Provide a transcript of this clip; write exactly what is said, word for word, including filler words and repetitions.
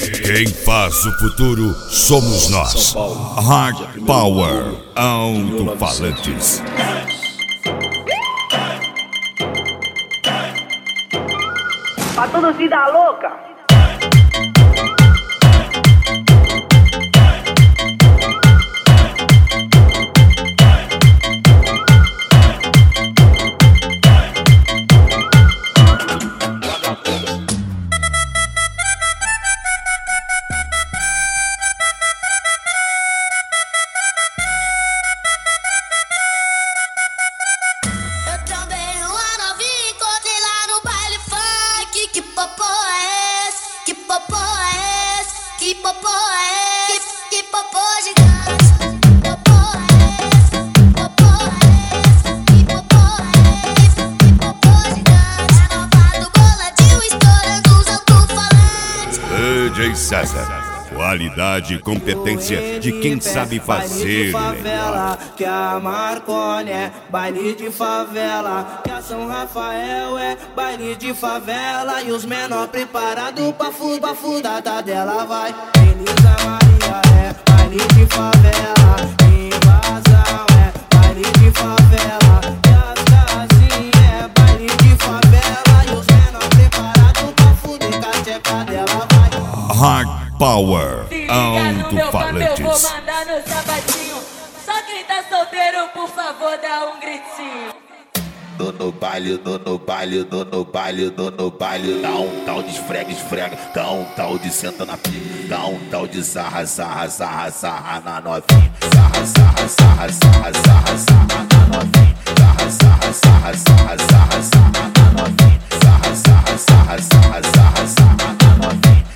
Quem faz o futuro somos nós. Hard Power Alto-Falantes. Pra toda vida louca. Que popô é esse? Que popô gigante? Que popô é esse? Que popô é esse? Que popô é esse? Que popô gigante? A nova do boladinho estourando os alto-falantes. D J César. Qualidade e competência de quem sabe fazer. Baile de favela, que a Marconi é baile de favela, que a São Rafael é baile de favela. E os menor preparados pra fuda, fudada dela vai. Elisa Maria é baile de favela, invasão é baile de favela, e as casinhas é baile de favela. E os menor preparados pra fuder, que a tcheca dela vai. Hard Power Alto-Falantes. Eu vou mandar no sabadinho. Só quem tá solteiro, por favor, dá um gritinho. Tô no baile, tô no baile, tô no baile, tô no baile. Dá um tal de esfrega, esfrega. Dá um tal de senta na pica. Dá um tal de sarra, sarra, sarra, sarra na novinha. Sarra, sarra, sarra, sarra, sarra, sarra na novinha. Sarra, sarra, sarra, sarra, sarra, sarra na novinha. Sarra, sarra, sarra, sarra, sarra, sarra na novinha.